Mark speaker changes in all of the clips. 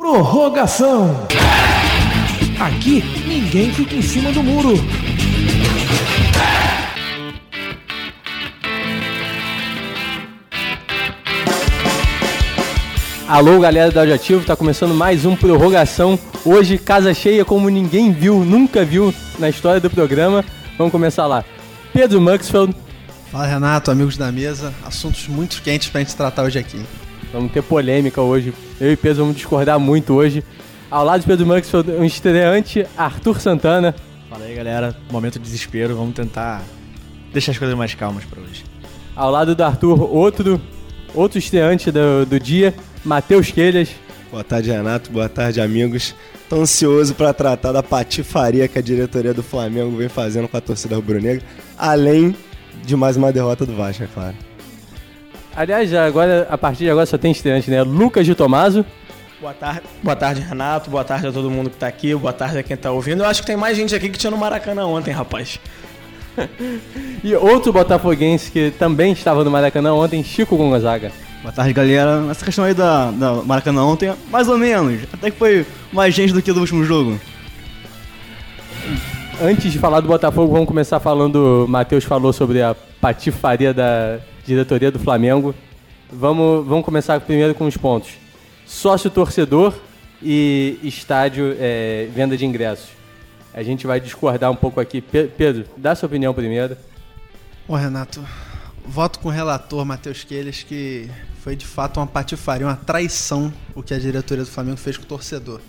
Speaker 1: Prorrogação. Aqui ninguém fica em cima do muro.
Speaker 2: Alô, galera do Audiativo, tá começando mais um Prorrogação. Hoje, casa cheia como ninguém viu, nunca viu na história do programa. Vamos começar lá. Pedro Maxfield.
Speaker 3: Fala, Renato, amigos da mesa. Assuntos muito quentes pra gente tratar hoje aqui.
Speaker 2: Vamos ter polêmica hoje. Eu e Pedro vamos discordar muito hoje. Ao lado de Pedro Maxfield, um estreante, Arthur Santana.
Speaker 4: Fala aí, galera. Momento de desespero. Vamos tentar deixar as coisas mais calmas pra hoje.
Speaker 2: Ao lado do Arthur, outro estreante do dia, Matheus Quelhas.
Speaker 5: Boa tarde, Renato. Boa tarde, amigos. Tô ansioso para tratar da patifaria que a diretoria do Flamengo vem fazendo com a torcida rubro-negra, além de mais uma derrota do Vasco, é claro.
Speaker 2: Aliás, agora, a partir de agora só tem estreante, né? Lucas de Tomaso.
Speaker 6: Boa tarde, Renato. Boa tarde a todo mundo que tá aqui. Boa tarde a quem tá ouvindo. Eu acho que tem mais gente aqui que tinha no Maracanã ontem, rapaz.
Speaker 2: E outro botafoguense que também estava no Maracanã ontem, Chico Gonzaga.
Speaker 4: Boa tarde, galera. Essa questão aí da Maracanã ontem, mais ou menos. Até que foi mais gente do que do último jogo.
Speaker 2: Antes de falar do Botafogo, vamos começar falando... O Matheus falou sobre a patifaria da diretoria do Flamengo. Vamos começar primeiro com os pontos. Sócio-torcedor e estádio, venda de ingressos. A gente vai discordar um pouco aqui. Pedro, dá sua opinião primeiro.
Speaker 3: Ô, Renato, voto com o relator Matheus Quelhas que foi de fato uma patifaria, uma traição o que a diretoria do Flamengo fez com o torcedor.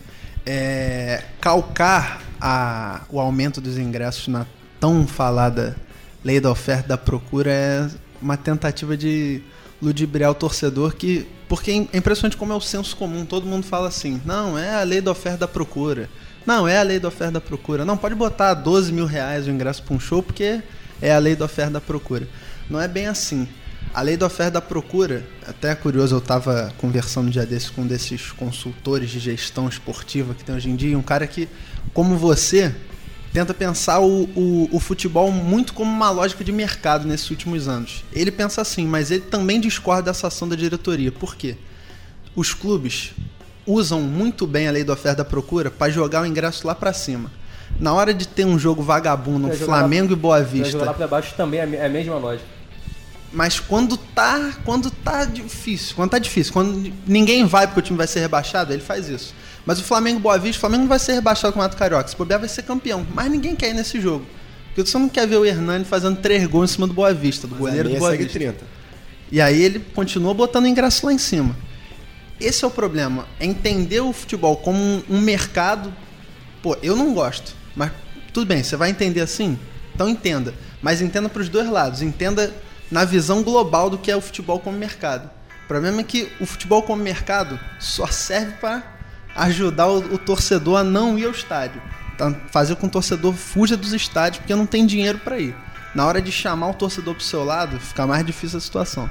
Speaker 3: Calcar o aumento dos ingressos na tão falada lei da oferta e da procura é uma tentativa de ludibriar o torcedor, porque é impressionante como é o senso comum. Todo mundo fala assim, não, é a lei da oferta e da procura. Não, é a lei da oferta e da procura. Não, pode botar 12 mil reais o ingresso para um show porque é a lei da oferta e da procura. Não é bem assim. A lei da oferta e da procura, até é curioso, eu estava conversando um dia desses com um desses consultores de gestão esportiva que tem hoje em dia, um cara que, como você, tenta pensar o futebol muito como uma lógica de mercado nesses últimos anos. Ele pensa assim, mas ele também discorda dessa ação da diretoria. Por quê? Os clubes usam muito bem a lei da oferta e da procura para jogar o ingresso lá para cima. Na hora de ter um jogo vagabundo, um Flamengo e Boa Vista...
Speaker 2: Jogar lá para baixo também é a mesma lógica.
Speaker 3: Mas quando tá difícil, quando ninguém vai porque o time vai ser rebaixado, ele faz isso. Mas o Flamengo e Boa Vista, o Flamengo não vai ser rebaixado com o Campeonato Carioca, se bobear vai ser campeão. Mas ninguém quer ir nesse jogo. Porque você não quer ver o Hernani fazendo 3 gols em cima do Boa Vista, do goleiro do Boa Vista.
Speaker 5: 30.
Speaker 3: E aí ele continua botando o ingresso lá em cima. Esse é o problema, é entender o futebol como um mercado. Pô, eu não gosto, mas tudo bem, você vai entender assim? Então entenda. Mas entenda para os dois lados, entenda na visão global do que é o futebol como mercado. O problema é que o futebol como mercado só serve para ajudar o torcedor a não ir ao estádio. Então, fazer com que o torcedor fuja dos estádios porque não tem dinheiro para ir. Na hora de chamar o torcedor para o seu lado, fica mais difícil a situação.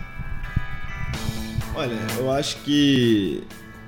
Speaker 5: Olha, eu acho que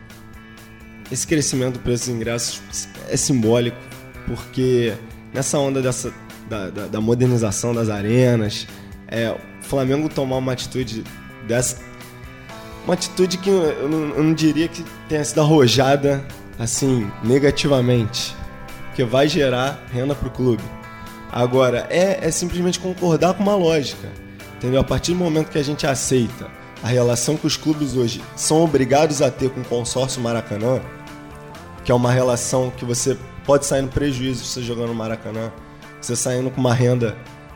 Speaker 5: esse crescimento do preço dos ingressos é simbólico, porque nessa onda da modernização das arenas, o Flamengo tomar uma atitude dessa, uma atitude que eu não diria que tenha sido arrojada assim, negativamente, que vai gerar renda para o clube. Agora, é simplesmente concordar com uma lógica, entendeu? A partir do momento que a gente aceita a relação que os clubes hoje são obrigados a ter com o consórcio Maracanã, que é uma relação que você pode sair no prejuízo você jogando no Maracanã, você saindo com uma renda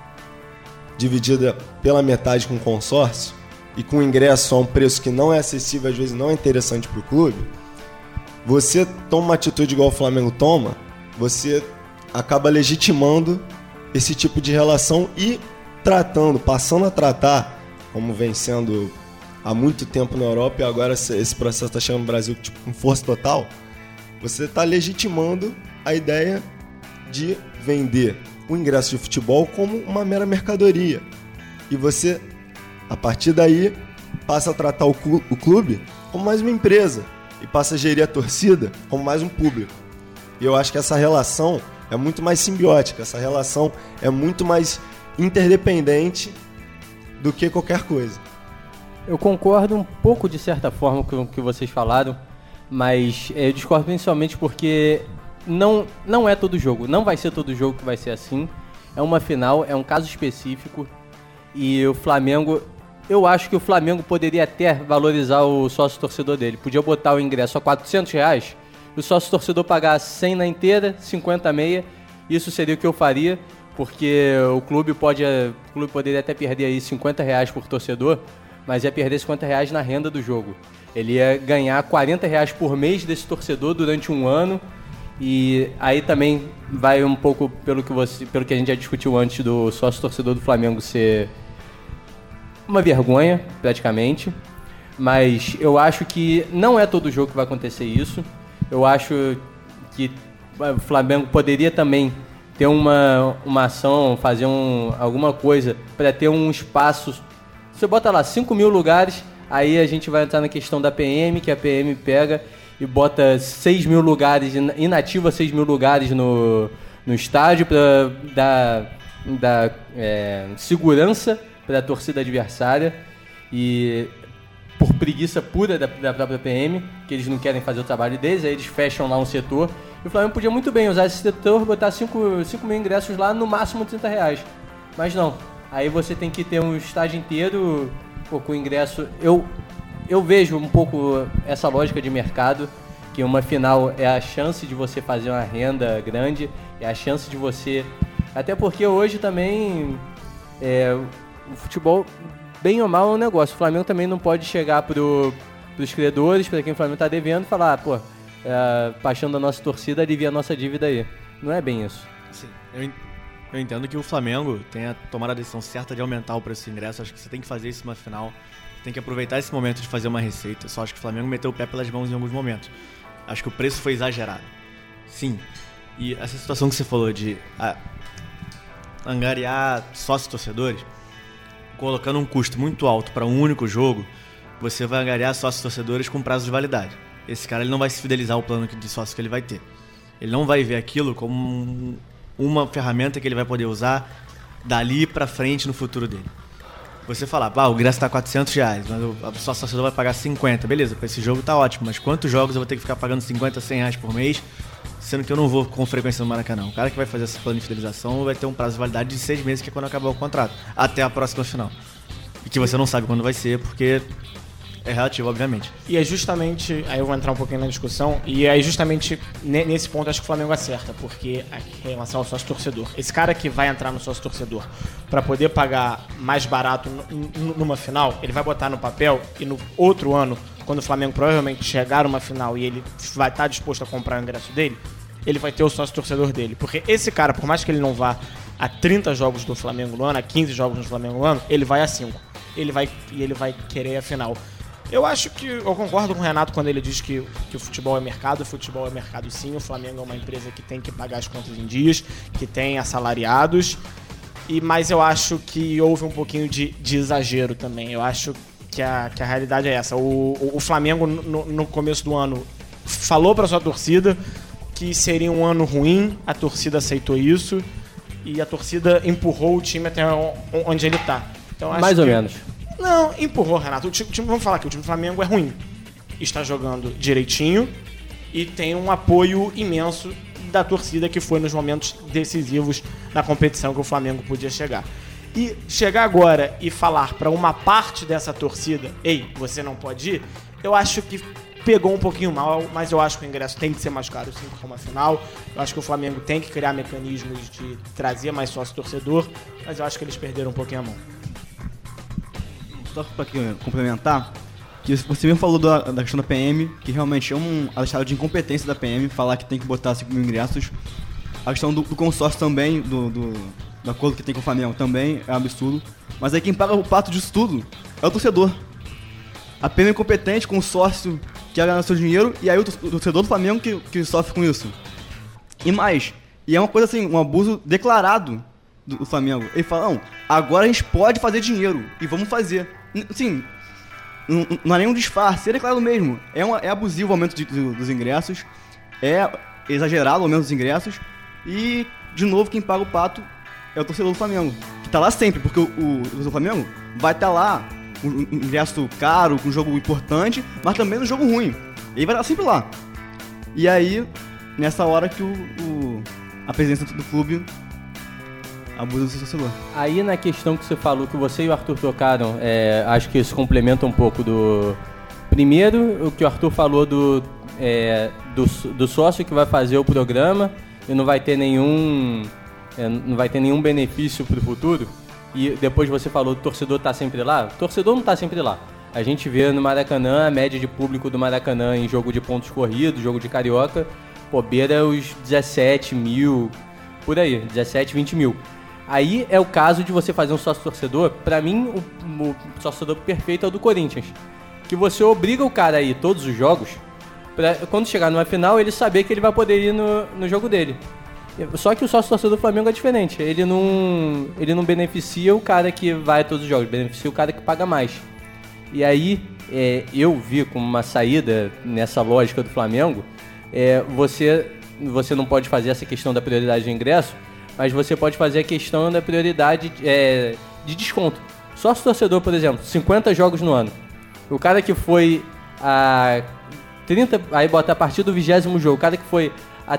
Speaker 5: dividida pela metade com o consórcio e com ingresso a um preço que não é acessível, às vezes não é interessante para o clube, você toma uma atitude igual o Flamengo toma, você acaba legitimando esse tipo de relação e passando a tratar, como vem sendo há muito tempo na Europa e agora esse processo está chegando no Brasil com força total, você está legitimando a ideia de vender o ingresso de futebol como uma mera mercadoria. E você, a partir daí, passa a tratar o clube como mais uma empresa e passa a gerir a torcida como mais um público. E eu acho que essa relação é muito mais simbiótica, essa relação é muito mais interdependente do que qualquer coisa.
Speaker 2: Eu concordo um pouco, de certa forma, com o que vocês falaram. Mas eu discordo principalmente porque não é todo jogo. Não vai ser todo jogo que vai ser assim. É uma final, é um caso específico. E o Flamengo... Eu acho que o Flamengo poderia até valorizar o sócio-torcedor dele. Podia botar o ingresso a R$400, o sócio-torcedor pagar 100 na inteira, 50 a meia. Isso seria o que eu faria, porque o clube poderia até perder aí R$50 por torcedor, mas ia perder R$50 na renda do jogo. Ele ia ganhar R$40 por mês desse torcedor durante um ano. E aí também vai um pouco pelo que a gente já discutiu antes do sócio-torcedor do Flamengo ser... uma vergonha, praticamente. Mas eu acho que não é todo jogo que vai acontecer isso. Eu acho que o Flamengo poderia também ter uma ação, fazer alguma coisa para ter um espaço. Você bota lá 5 mil lugares, aí a gente vai entrar na questão da PM, que a PM pega e bota 6 mil lugares, inativa 6 mil lugares no estádio para dar segurança para a torcida adversária, e por preguiça pura da própria PM, que eles não querem fazer o trabalho deles, aí eles fecham lá um setor, e o Flamengo podia muito bem usar esse setor, botar 5 mil ingressos lá, no máximo R$30, mas não, aí você tem que ter um estádio inteiro com o ingresso. Eu vejo um pouco essa lógica de mercado, que uma final é a chance de você fazer uma renda grande, é a chance de você... Até porque hoje também... o futebol, bem ou mal, é um negócio. O Flamengo também não pode chegar pros credores, para quem o Flamengo tá devendo, e falar, paixão da nossa torcida alivia a nossa dívida aí. Não é bem isso.
Speaker 4: Sim, eu entendo que o Flamengo tenha tomado a decisão certa de aumentar o preço do ingresso. Acho que você tem que fazer isso numa final. Tem que aproveitar esse momento de fazer uma receita. Só acho que o Flamengo meteu o pé pelas mãos em alguns momentos. Acho que o preço foi exagerado. Sim. E essa situação que você falou de angariar sócios torcedores, colocando um custo muito alto para um único jogo, você vai angariar sócios torcedores com prazo de validade. Esse cara ele não vai se fidelizar ao plano de sócio que ele vai ter. Ele não vai ver aquilo como uma ferramenta que ele vai poder usar dali para frente no futuro dele. Você falar, o ingresso tá R$400, mas o sócio torcedor vai pagar 50, beleza, para esse jogo tá ótimo, mas quantos jogos eu vou ter que ficar pagando 50, 100 reais por mês, sendo que eu não vou com frequência no Maracanã? O cara que vai fazer esse plano de fidelização vai ter um prazo de validade de 6 meses, que é quando acabar o contrato, até a próxima final. E que você não sabe quando vai ser, porque é relativo, obviamente.
Speaker 6: E é justamente, aí eu vou entrar um pouquinho na discussão, e é justamente nesse ponto acho que o Flamengo acerta, porque em relação ao sócio-torcedor, esse cara que vai entrar no sócio-torcedor para poder pagar mais barato numa final, ele vai botar no papel, e no outro ano, quando o Flamengo provavelmente chegar numa final e ele vai estar disposto a comprar o ingresso dele, ele vai ter o sócio-torcedor dele. Porque esse cara, por mais que ele não vá a 30 jogos do Flamengo no ano, a 15 jogos do Flamengo no ano, ele vai a 5. Ele vai querer a final. Eu acho que eu concordo com o Renato quando ele diz que o futebol é mercado. O futebol é mercado, sim. O Flamengo é uma empresa que tem que pagar as contas em dias, que tem assalariados. Mas eu acho que houve um pouquinho de exagero também. Eu acho que a realidade é essa. O Flamengo, no começo do ano, falou para sua torcida que seria um ano ruim. A torcida aceitou isso e a torcida empurrou o time até onde ele está. Então,
Speaker 2: mais ou menos.
Speaker 6: Não, empurrou, Renato. Vamos falar que o time do Flamengo é ruim. Está jogando direitinho e tem um apoio imenso da torcida, que foi nos momentos decisivos da competição que o Flamengo podia chegar. E chegar agora e falar para uma parte dessa torcida, ei, você não pode ir, eu acho que pegou um pouquinho mal, mas eu acho que o ingresso tem que ser mais caro, sim, para uma final. Eu acho que o Flamengo tem que criar mecanismos de trazer mais sócio-torcedor, mas eu acho que eles perderam um pouquinho a mão.
Speaker 4: Só para complementar, que você mesmo falou da questão da PM, que realmente é um atestado de incompetência da PM, falar que tem que botar 5 mil ingressos. A questão do consórcio também, do acordo que tem com o Flamengo, também é um absurdo. Mas aí quem paga o pato disso tudo é o torcedor. A PM é incompetente, com o sócio que quer ganhar seu dinheiro, e aí o torcedor do Flamengo que sofre com isso. E é uma coisa assim, um abuso declarado do Flamengo. Ele fala, não, agora a gente pode fazer dinheiro, e vamos fazer. Sim, não há nenhum disfarce, é declarado mesmo. É abusivo o aumento dos ingressos, é exagerado o aumento dos ingressos, e, de novo, quem paga o pato é o torcedor do Flamengo, que tá lá sempre, porque o Flamengo vai estar lá, um ingresso caro, com um jogo importante, mas também no jogo ruim. Ele vai estar sempre lá. E aí, nessa hora que a presidência do clube abusa do seu torcedor.
Speaker 2: Aí na questão que você falou, que você e o Arthur tocaram, acho que isso complementa um pouco do... Primeiro, o que o Arthur falou do sócio que vai fazer o programa e não vai ter nenhum benefício para o futuro. E depois você falou do torcedor tá sempre lá. O torcedor não tá sempre lá. A gente vê no Maracanã, a média de público do Maracanã em jogo de pontos corridos, jogo de carioca, beira os 17 mil, por aí, 17, 20 mil. Aí é o caso de você fazer um sócio-torcedor. Pra mim, o sócio-torcedor perfeito é o do Corinthians. Que você obriga o cara a ir todos os jogos, pra quando chegar numa final, ele saber que ele vai poder ir no jogo dele. Só que o sócio-torcedor do Flamengo é diferente. Ele não beneficia o cara que vai a todos os jogos, beneficia o cara que paga mais. E aí, eu vi como uma saída nessa lógica do Flamengo, você não pode fazer essa questão da prioridade do ingresso, mas você pode fazer a questão da prioridade de desconto. Sócio-torcedor, por exemplo, 50 jogos no ano. O cara que foi a 30, aí bota a partir do 20º jogo, o cara que foi a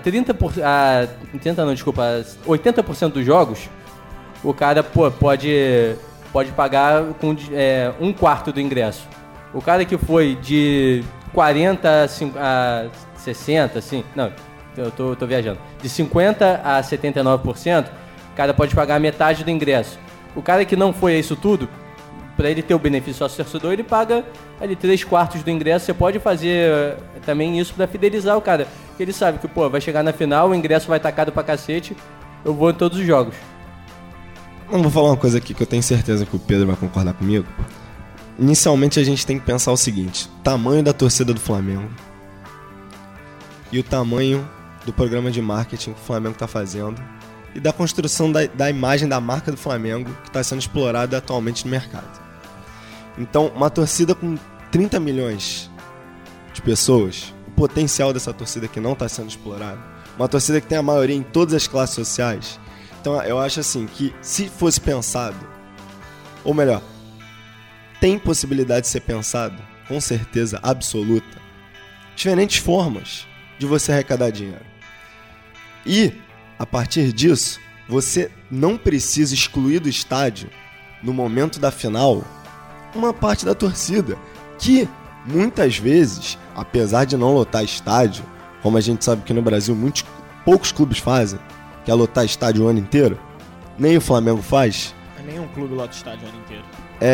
Speaker 2: 80% dos jogos, o cara pode pagar com um quarto do ingresso. O cara que foi de 40 a 60, assim, não, eu tô viajando, de 50 a 79%, o cara pode pagar metade do ingresso. O cara que não foi a isso tudo, para ele ter o benefício sócio-torcedor, ele paga ali 3/4 do ingresso. Você pode fazer também isso para fidelizar o cara, porque ele sabe que, vai chegar na final, o ingresso vai estar caro pra cacete, eu vou em todos os jogos.
Speaker 5: Eu vou falar uma coisa aqui que eu tenho certeza que o Pedro vai concordar comigo. Inicialmente a gente tem que pensar o seguinte: tamanho da torcida do Flamengo e o tamanho do programa de marketing que o Flamengo está fazendo e da construção da imagem da marca do Flamengo que está sendo explorada atualmente no mercado. Então, uma torcida com 30 milhões de pessoas, o potencial dessa torcida que não está sendo explorado, uma torcida que tem a maioria em todas as classes sociais. Então, eu acho assim que se fosse pensado, ou melhor, tem possibilidade de ser pensado, com certeza absoluta, diferentes formas de você arrecadar dinheiro. E, a partir disso, você não precisa excluir do estádio, no momento da final, uma parte da torcida, que muitas vezes, apesar de não lotar estádio, como a gente sabe que no Brasil poucos clubes fazem, que é lotar estádio o ano inteiro, nem o Flamengo faz.
Speaker 6: Nenhum clube lota estádio o ano inteiro.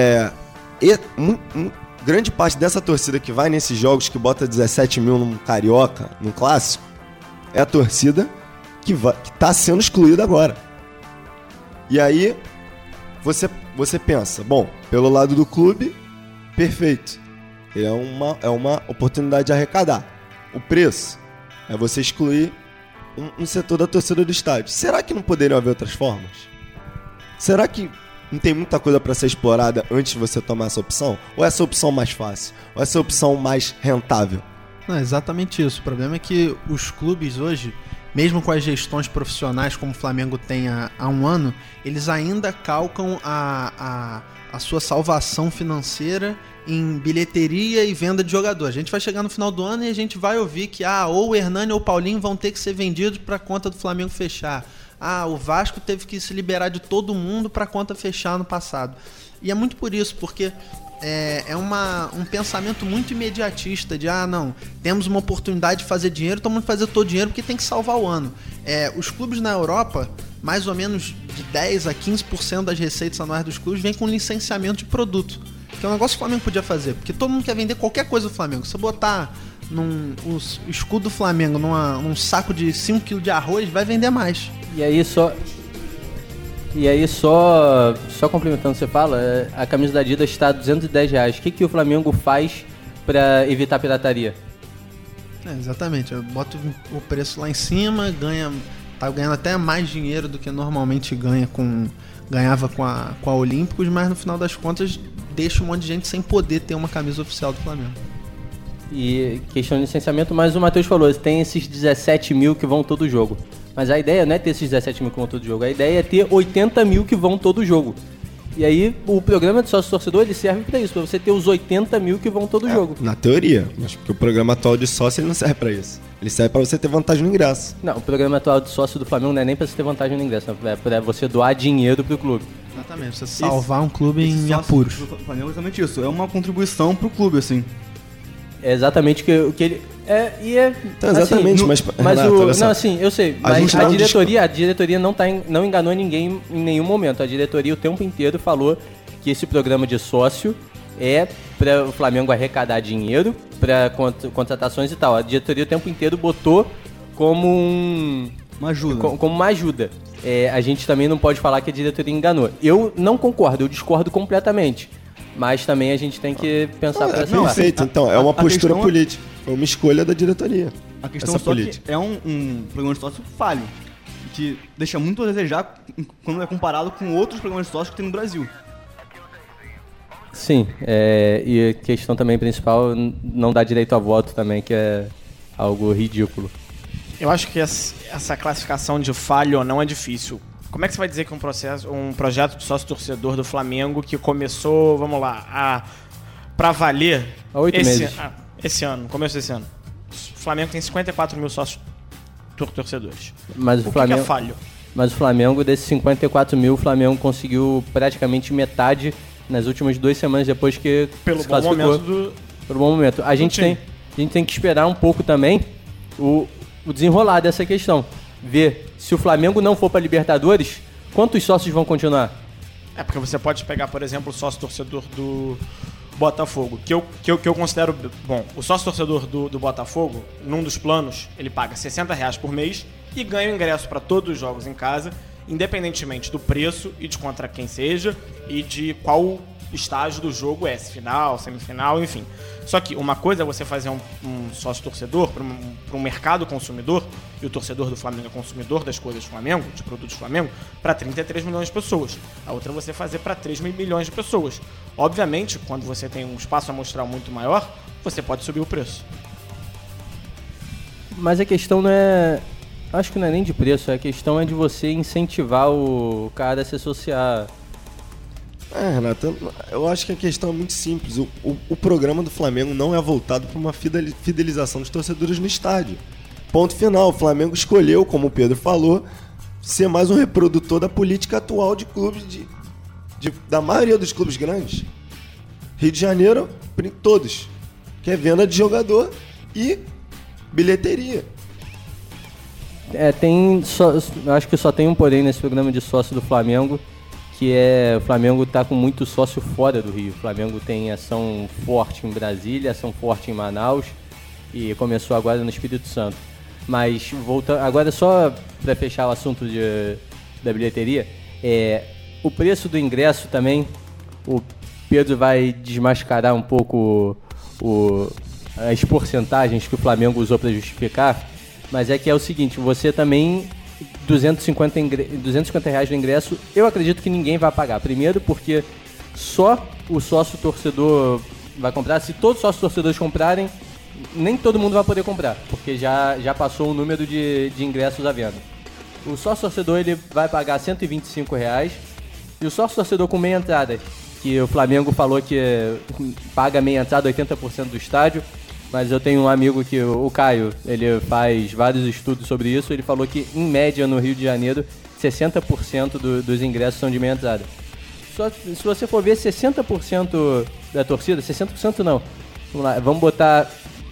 Speaker 5: Grande parte dessa torcida que vai nesses jogos, que bota 17 mil num Carioca, num Clássico, é a torcida que tá sendo excluída agora. E aí, você pensa, bom, pelo lado do clube, perfeito. É uma oportunidade de arrecadar. O preço é você excluir um setor da torcida do estádio. Será que não poderiam haver outras formas? Será que não tem muita coisa para ser explorada antes de você tomar essa opção? Ou essa opção mais fácil? Ou essa opção mais rentável?
Speaker 3: Não, é exatamente isso. O problema é que os clubes hoje, mesmo com as gestões profissionais como o Flamengo tem há um ano, eles ainda calcam a sua salvação financeira em bilheteria e venda de jogador. A gente vai chegar no final do ano e a gente vai ouvir que ou o Hernani ou o Paulinho vão ter que ser vendidos para a conta do Flamengo fechar. O Vasco teve que se liberar de todo mundo para a conta fechar no passado. E é muito por isso, porque um pensamento muito imediatista de, não, temos uma oportunidade de fazer dinheiro, então vamos fazer todo o dinheiro porque tem que salvar o ano. Os clubes na Europa, mais ou menos de 10% a 15% das receitas anuais dos clubes vem com licenciamento de produto, que é um negócio que o Flamengo podia fazer, porque todo mundo quer vender qualquer coisa do Flamengo. Se botar o escudo do Flamengo num saco de 5 kg de arroz, vai vender mais.
Speaker 2: E aí só complementando o que você fala, a camisa da Adidas está a R$210. O que o Flamengo faz para evitar a pirataria?
Speaker 3: Exatamente, eu boto o preço lá em cima, tá ganhando até mais dinheiro do que normalmente ganhava com a Olímpicos, mas no final das contas deixa um monte de gente sem poder ter uma camisa oficial do Flamengo.
Speaker 2: E questão de licenciamento, mas o Matheus falou, tem esses 17 mil que vão todo jogo. Mas a ideia não é ter esses 17 mil que vão todo jogo, a ideia é ter 80 mil que vão todo jogo. E aí o programa de sócio-torcedor ele serve pra isso, pra você ter os 80 mil que vão todo jogo.
Speaker 5: Na teoria, mas porque o programa atual de sócio ele não serve pra isso. Ele serve pra você ter vantagem no ingresso.
Speaker 2: Não, o programa atual de sócio do Flamengo não é nem pra você ter vantagem no ingresso, é pra você doar dinheiro pro clube.
Speaker 3: Exatamente, você salvar um clube
Speaker 4: Esse
Speaker 3: em
Speaker 4: sócio
Speaker 3: apuros.
Speaker 4: do Flamengo é exatamente isso. É uma contribuição pro clube, assim.
Speaker 2: É exatamente o que ele...
Speaker 5: Então, exatamente, mas Renato, olha só.
Speaker 2: Não, assim, eu sei,
Speaker 5: A
Speaker 2: mas
Speaker 5: gente
Speaker 2: a
Speaker 5: não
Speaker 2: diretoria não enganou ninguém em nenhum momento. A diretoria o tempo inteiro falou que esse programa de sócio é para o Flamengo arrecadar dinheiro para contratações e tal. A diretoria o tempo inteiro botou como
Speaker 4: Uma ajuda.
Speaker 2: como uma ajuda. A gente também não pode falar que a diretoria enganou. Eu não concordo, eu discordo completamente. Mas também a gente tem que pensar para essa parte.
Speaker 5: Perfeito, então, é uma
Speaker 4: a
Speaker 5: postura
Speaker 4: questão é-
Speaker 5: política. Foi uma escolha da diretoria.
Speaker 4: A questão
Speaker 5: essa
Speaker 4: só
Speaker 5: política.
Speaker 4: que é um programa de sócio falho, que deixa muito a desejar quando é comparado com outros programas de sócio que tem no Brasil.
Speaker 2: Sim, e a questão também principal, não dá direito a voto também, que é algo ridículo.
Speaker 6: Eu acho que essa classificação de falho ou não é difícil. Como é que você vai dizer que um projeto de sócio-torcedor do Flamengo que começou, vamos lá, pra valer...
Speaker 2: Há 8 meses.
Speaker 6: Esse ano, começo desse ano. O Flamengo tem 54 mil sócios torcedores.
Speaker 2: Mas
Speaker 6: O que é falho?
Speaker 2: Mas o Flamengo, desses 54 mil, o Flamengo conseguiu praticamente metade nas últimas 2 semanas depois que
Speaker 6: Pelo
Speaker 2: se
Speaker 6: bom
Speaker 2: classificou.
Speaker 6: momento do...
Speaker 2: Pelo bom momento. A gente
Speaker 6: time.
Speaker 2: tem que esperar um pouco também o desenrolar dessa questão. Ver se o Flamengo não for para Libertadores, quantos sócios vão continuar?
Speaker 6: É porque você pode pegar, por exemplo, o sócio-torcedor do Botafogo, que eu considero bom. O sócio-torcedor do Botafogo, num dos planos, ele paga R$60 por mês e ganha o ingresso para todos os jogos em casa, independentemente do preço e de contra quem seja e de qual estágio do jogo é, se final, semifinal, enfim. Só que uma coisa é você fazer um sócio-torcedor para um mercado consumidor, e o torcedor do Flamengo é consumidor das coisas do Flamengo, de produtos do Flamengo, para 33 milhões de pessoas. A outra é você fazer para 3 milhões de pessoas. Obviamente, quando você tem um espaço amostral muito maior, você pode subir o preço.
Speaker 2: Mas a questão não é... Acho que não é nem de preço, a questão é de você incentivar o cara a se associar.
Speaker 5: Renato, eu acho que a questão é muito simples. O programa do Flamengo não é voltado para uma fidelização dos torcedores no estádio. Ponto final. O Flamengo escolheu, como o Pedro falou, ser mais um reprodutor da política atual de clubes, da maioria dos clubes grandes. Rio de Janeiro, todos. Que é venda de jogador e bilheteria.
Speaker 2: Acho que só tem um porém nesse programa de sócio do Flamengo, que o Flamengo está com muito sócio fora do Rio. O Flamengo tem ação forte em Brasília, ação forte em Manaus e começou agora no Espírito Santo. Mas agora só para fechar o assunto da bilheteria, o preço do ingresso também, o Pedro vai desmascarar um pouco as porcentagens que o Flamengo usou para justificar, mas é o seguinte, você também... R$250 no ingresso, eu acredito que ninguém vai pagar. Primeiro porque só o sócio-torcedor vai comprar. Se todos os sócios-torcedores comprarem, nem todo mundo vai poder comprar, porque já passou o número de ingressos à venda. O sócio-torcedor ele vai pagar R$125 e o sócio-torcedor com meia entrada, que o Flamengo falou que paga meia entrada 80% do estádio, mas eu tenho um amigo que, o Caio, ele faz vários estudos sobre isso, ele falou que, em média, no Rio de Janeiro, 60% dos ingressos são de meia entrada. Só se você for ver 60% da torcida, 60% não, vamos lá, vamos botar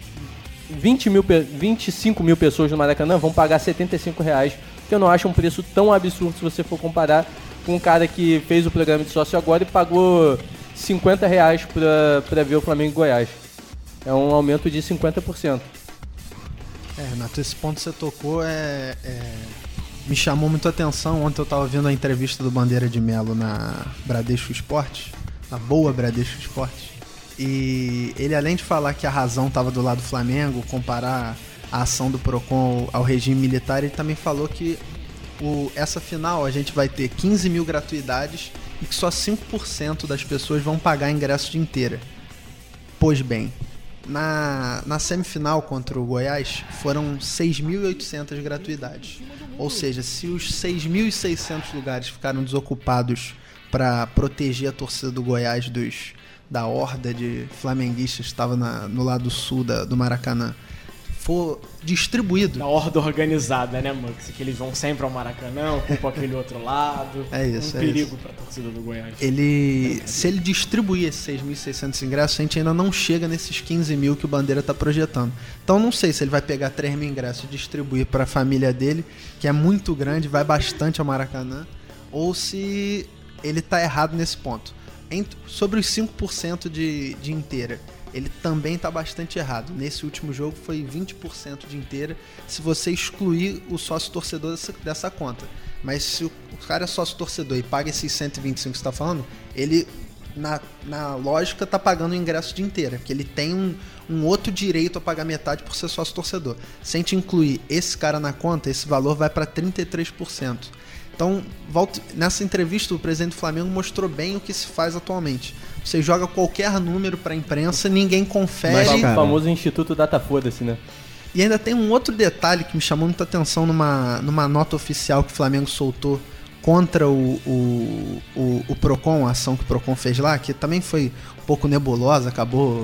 Speaker 2: 25 mil pessoas no Maracanã, vão pagar R$75, que eu não acho um preço tão absurdo se você for comparar com um cara que fez o programa de sócio agora e pagou R$50 para ver o Flamengo e Goiás. É um aumento de 50%.
Speaker 3: Renato, esse ponto que você tocou me chamou muito a atenção. Ontem eu estava vendo a entrevista do Bandeira de Melo na Bradesco Esportes, na boa Bradesco Esportes, e ele, além de falar que a razão estava do lado do Flamengo, comparar a ação do Procon ao regime militar, ele também falou que essa final a gente vai ter 15 mil gratuidades e que só 5% das pessoas vão pagar ingresso de inteira. Pois bem, na semifinal contra o Goiás foram 6.800 gratuidades. Ou seja, se os 6.600 lugares ficaram desocupados para proteger a torcida do Goiás da horda de flamenguistas que estava no lado sul do Maracanã, for distribuído.
Speaker 6: Da horda organizada, né, Mux? Que eles vão sempre ao Maracanã, ocupam aquele outro lado.
Speaker 3: É isso,
Speaker 6: um perigo pra torcida do Goiás.
Speaker 3: Se ele distribuir esses 6.600 ingressos, a gente ainda não chega nesses 15 mil que o Bandeira tá projetando. Então não sei se ele vai pegar 3 mil ingressos e distribuir para a família dele, que é muito grande, vai bastante ao Maracanã, ou se ele tá errado nesse ponto. Sobre os 5% de inteira, ele também está bastante errado. Nesse último jogo foi 20% de inteira, se você excluir o sócio-torcedor dessa conta. Mas se o cara é sócio-torcedor e paga esses 125 que você está falando, ele, na lógica, está pagando o ingresso de inteira, porque ele tem um outro direito a pagar metade por ser sócio-torcedor. Se a gente incluir esse cara na conta, esse valor vai para 33%. Então, nessa entrevista, o presidente do Flamengo mostrou bem o que se faz atualmente. Você joga qualquer número para a imprensa, ninguém confere.
Speaker 2: Mas o famoso Instituto Data Foda-se, né?
Speaker 3: E ainda tem um outro detalhe que me chamou muita atenção numa nota oficial que o Flamengo soltou contra o Procon, a ação que o Procon fez lá, que também foi um pouco nebulosa, acabou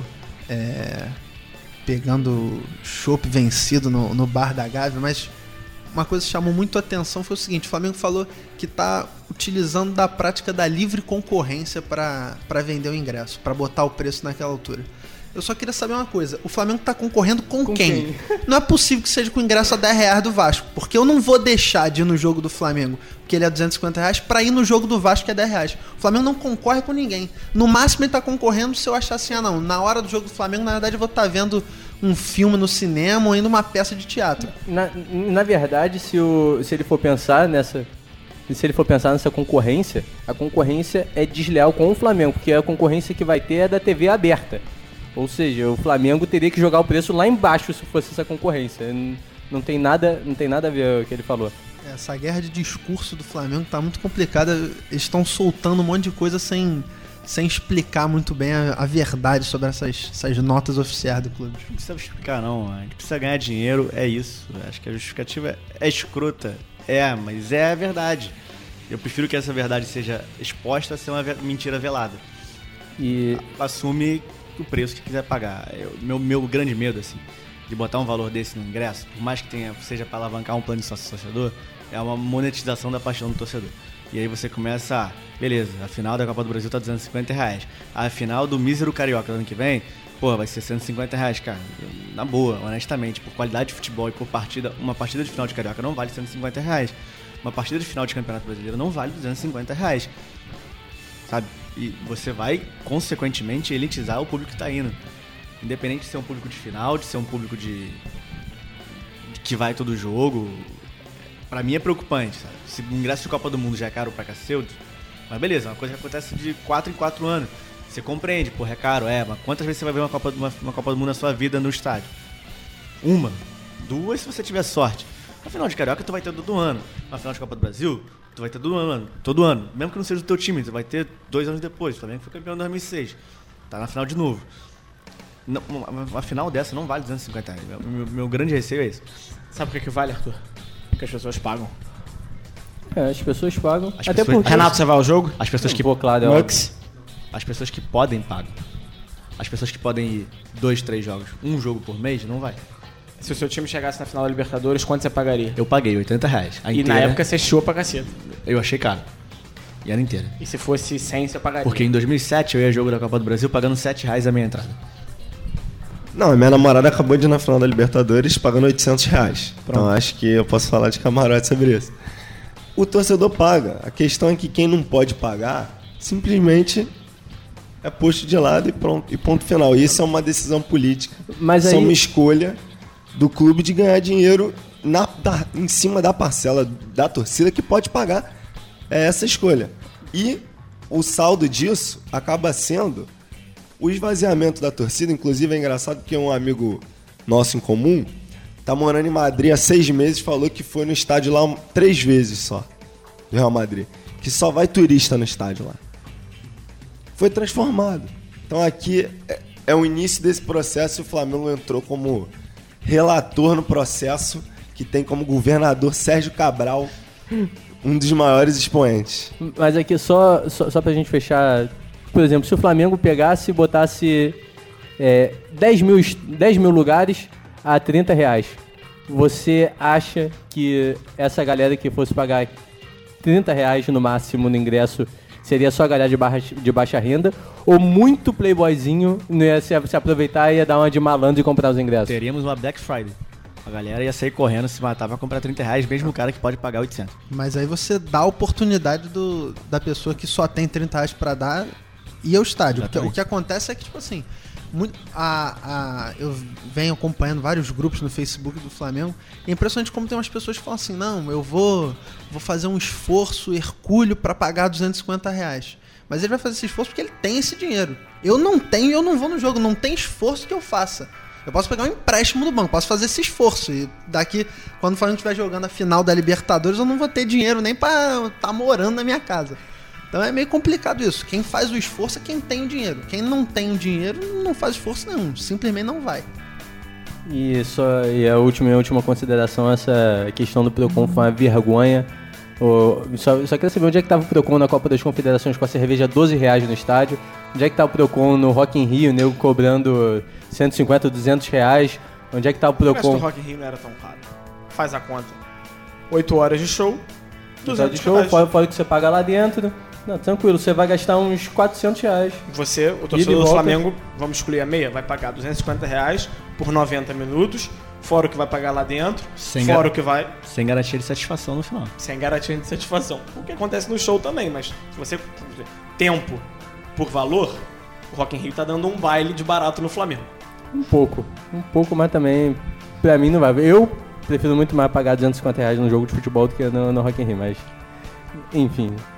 Speaker 3: pegando chopp vencido no bar da Gávea, mas uma coisa que chamou muito a atenção foi o seguinte: o Flamengo falou que está utilizando da prática da livre concorrência para vender o ingresso, para botar o preço naquela altura. Eu só queria saber uma coisa: o Flamengo está concorrendo com quem? Não é possível que seja com o ingresso a R$10 do Vasco, porque eu não vou deixar de ir no jogo do Flamengo, porque ele é R$250, para ir no jogo do Vasco que é R$10. O Flamengo não concorre com ninguém. No máximo ele está concorrendo se eu achar assim, na hora do jogo do Flamengo, na verdade eu vou estar vendo um filme no cinema ou indo uma peça de teatro.
Speaker 2: Na verdade, se ele for pensar nessa concorrência, a concorrência é desleal com o Flamengo, porque a concorrência que vai ter é da TV aberta. Ou seja, o Flamengo teria que jogar o preço lá embaixo se fosse essa concorrência. Não tem nada a ver com o que ele falou.
Speaker 3: Essa guerra de discurso do Flamengo tá muito complicada. Eles estão soltando um monte de coisa sem explicar muito bem a verdade sobre essas notas oficiais do clube.
Speaker 4: Não precisa explicar, não. A gente precisa ganhar dinheiro, é isso. Acho que a justificativa é escrota. Mas é a verdade. Eu prefiro que essa verdade seja exposta a ser uma mentira velada.
Speaker 2: E
Speaker 4: assume o preço que quiser pagar. Meu grande medo, assim, de botar um valor desse no ingresso, por mais que seja para alavancar um plano de sócio-torcedor, é uma monetização da paixão do torcedor. E aí você começa, beleza, a final da Copa do Brasil tá R$250. A final do mísero Carioca do ano que vem, vai ser R$150, cara. Na boa, honestamente, por qualidade de futebol e por uma partida de final de Carioca não vale R$150. Uma partida de final de Campeonato Brasileiro não vale R$250. Sabe? E você vai, consequentemente, elitizar o público que tá indo. Independente de ser um público de final, de ser um público de que vai todo jogo. Pra mim é preocupante, sabe? Se o ingresso de Copa do Mundo já é caro pra cacete, mas beleza, é uma coisa que acontece de 4 em 4 anos. Você compreende, é caro, mas quantas vezes você vai ver uma Copa do Mundo na sua vida no estádio? 1, 2 se você tiver sorte. Na final de Carioca tu vai ter todo ano. Na final de Copa do Brasil, tu vai ter todo ano. Mesmo que não seja do teu time, tu vai ter 2 anos depois. O Flamengo foi campeão em 2006. Tá na final de novo. Uma final dessa não vale R$250. Meu grande receio é esse.
Speaker 6: Sabe por que vale, Arthur? Porque as pessoas pagam.
Speaker 2: As pessoas pagam.
Speaker 6: Porque... Renato, você vai ao jogo?
Speaker 4: As pessoas que...
Speaker 2: claro,
Speaker 6: Mux?
Speaker 4: As pessoas que podem pagam. As pessoas que podem ir 2, 3 jogos, um jogo por mês, não vai.
Speaker 6: Se o seu time chegasse na final da Libertadores, quanto você pagaria?
Speaker 4: Eu paguei R$80.
Speaker 6: E na época você chiou pra caceta.
Speaker 4: Eu achei caro. E era inteira.
Speaker 6: E se fosse 100, você pagaria?
Speaker 4: Porque em 2007 eu ia jogo da Copa do Brasil pagando R$7 a minha entrada.
Speaker 5: Não, minha namorada acabou de ir na final da Libertadores pagando R$800. Pronto. Então acho que eu posso falar de camarote sobre isso. O torcedor paga. A questão é que quem não pode pagar, simplesmente é posto de lado e pronto. E ponto final. Isso é uma decisão política.
Speaker 2: Mas
Speaker 5: isso é
Speaker 2: aí...
Speaker 5: uma escolha do clube de ganhar dinheiro em cima da parcela da torcida que pode pagar essa escolha. E o saldo disso acaba sendo o esvaziamento da torcida. Inclusive é engraçado porque um amigo nosso em comum tá morando em Madrid há 6 meses, falou que foi no estádio lá 3 vezes só, do Real Madrid. Que só vai turista no estádio lá. Foi transformado. Então aqui é o início desse processo e o Flamengo entrou como relator no processo, que tem como governador Sérgio Cabral, um dos maiores expoentes.
Speaker 2: Mas aqui, só pra gente fechar, por exemplo, se o Flamengo pegasse e botasse 10 mil lugares a R$30, você acha que essa galera que fosse pagar R$30 no máximo no ingresso seria só a galera de baixa renda? Ou muito playboyzinho não ia se aproveitar e ia dar uma de malandro e comprar os ingressos?
Speaker 7: Teríamos uma Black Friday. A galera ia sair correndo, se matar pra comprar R$30, mesmo o cara que pode pagar 800.
Speaker 3: Mas aí você dá a oportunidade da pessoa que só tem R$30 pra dar ir ao estádio. Porque o que acontece é que, tipo assim, eu venho acompanhando vários grupos no Facebook do Flamengo. É impressionante como tem umas pessoas que falam assim: não, eu vou fazer um esforço hercúleo pra pagar R$250. Mas ele vai fazer esse esforço porque ele tem esse dinheiro. Eu não tenho e eu não vou no jogo. Não tem esforço que eu faça. Eu posso pegar um empréstimo do banco, posso fazer esse esforço. E daqui, quando o Flamengo estiver jogando a final da Libertadores, eu não vou ter dinheiro nem pra estar morando na minha casa. Então é meio complicado isso. Quem faz o esforço é quem tem o dinheiro. Quem não tem o dinheiro não faz esforço nenhum. Simplesmente não vai.
Speaker 2: E a última consideração, essa questão do Procon foi uma vergonha. Só queria saber onde é que tava o Procon na Copa das Confederações com a cerveja R$12 no estádio. Onde é que tá o Procon no Rock in Rio, o nego cobrando R$150, R$200. Onde é que tá o Procon?
Speaker 6: O Rock in Rio não era tão caro. Faz a conta. 8 horas de show,
Speaker 2: R$200. Fora o que você paga lá dentro. Não, tranquilo, você vai gastar uns R$400.
Speaker 6: Você, o torcedor do Flamengo, vamos excluir a meia, vai pagar R$250 por 90 minutos, fora o que vai pagar lá dentro, fora o que vai...
Speaker 7: Sem garantia de satisfação no final.
Speaker 6: Sem garantia de satisfação. O que acontece no show também, mas se você... Tempo por valor, o Rock in Rio tá dando um baile de barato no Flamengo.
Speaker 2: Um pouco, mas também, pra mim não vai. Eu prefiro muito mais pagar R$250 num jogo de futebol do que no Rock in Rio, mas... Enfim...